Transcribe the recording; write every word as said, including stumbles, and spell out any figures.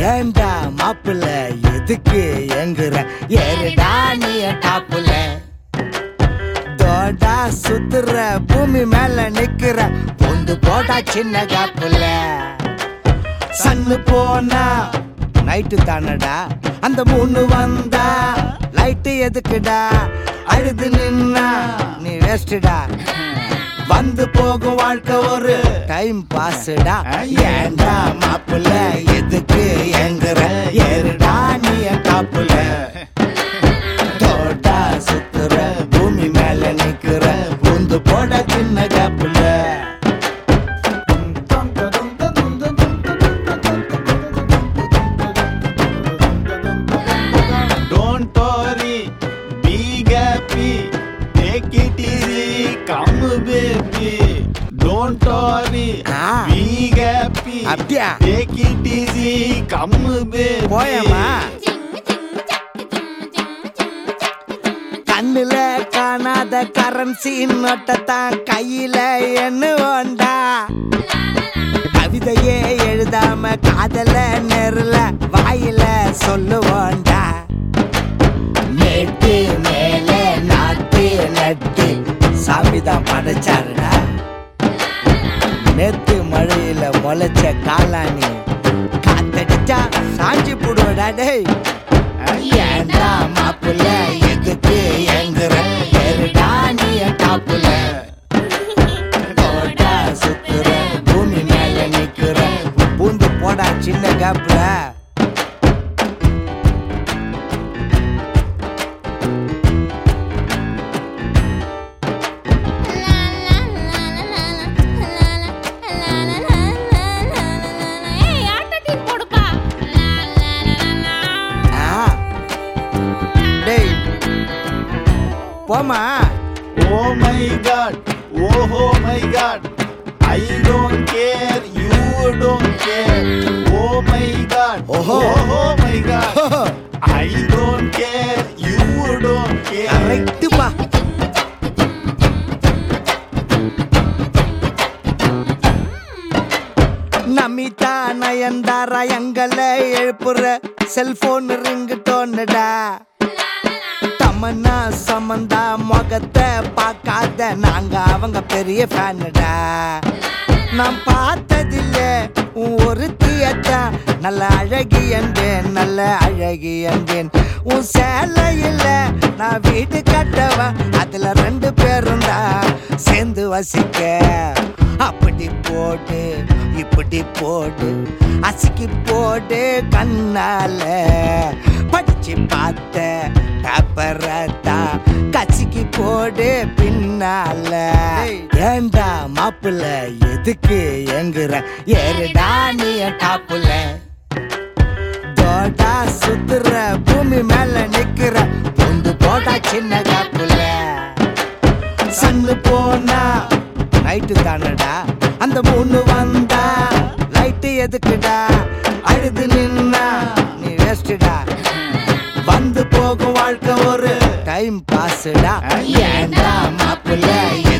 ஏண்டா மாப்பிள்ள எதுக்கு எங்குற ஏறுடா நீ டாப்புல தோடா சுத்துற பூமி மேல நிக்கிற பொந்து போடா சின்ன காப்புல சன்னு போனா நைட்டு தானடா அந்த மூணு வந்தா லைட்டு எதுக்குடா அழுது நின்னா நீ வேஸ்டுடா வந்து போகும் வாழ்க்கை ஒரு டைம் பாஸ்டா ஏண்டா மாப்புல எதுக்கு எங்குற ஏறுடா நீ டாப்புல தோட்டா சுத்துற பூமி மேல நிக்கிற பூந்து போட சின்ன காப்புல Don't worry, be happy, take it easy, come baby. Don't worry, be happy, அப்படியா take it easy, come baby. போயமா கண்ணுல காணாத கரன்சி நோட்டத்தான் கையில எண்ணுவோண்டா கவிதையே எழுதாம காதல நெருல வாயில சொல்லுவோண்டா மேட்டு மேல நாட்டு நட்டு சாமிதான் படைச்சாருடா நேத்து மழையில முளைச்ச காலானி காத்தடிச்சா சாஞ்சி போடுவடா டேய் ஏண்டா மாப்புல எதுக்கு எங்குற ஏறுடா நீ டாப்புல தோட்டா சுத்துற பூமி மேல நிக்கிற பூந்து போடா சின்ன காப்புல போமா Oh my God, oh oh my God, I don't care, you don't care. Oh my God, Oho. oh oh my God, I don't care, you don't care. Correct பா நமிதா நயன்தாரா எங்களை எழுப்புற செல்போன் ரிங்கு டோன்னுடா தமன்னா சமந்தா முகத்தை பார்க்காத நாங்க அவங்க பெரிய ஃபேனுடா நான் பார்த்ததில்ல உன் ஒரு தியத்தான் நல்ல அழகி என்பேன் நல்ல அழகி என்பேன் உன் சேலையில் நான் வீடு கட்டவன் அதுல ரெண்டு பேரும் தான் சேர்ந்து வசிக்க அப்படி போடு இப்படி போடு அசிக்கி போடு கண்ணால படிச்சு பார்த்த பேப்பரத்தா கசிக்கி போடு பின்னால ஏண்டா மாப்புல எதுக்கு எங்குற ஏறுடா நீ டாப்புல தோட்டா சுத்துற பூமி மேல நிக்கிற பொந்து போடா சின்ன காப்புல சன்னு போனா நைட்டு தானடா அந்த மூணு வந்தா லைட்டு எதுக்குடா அழுது நின்னா நீ வேஸ்டுடா வந்து போகும் வாழ்க்கை ஒரு டைம் பாஸ்டா ஏண்டா மாப்புல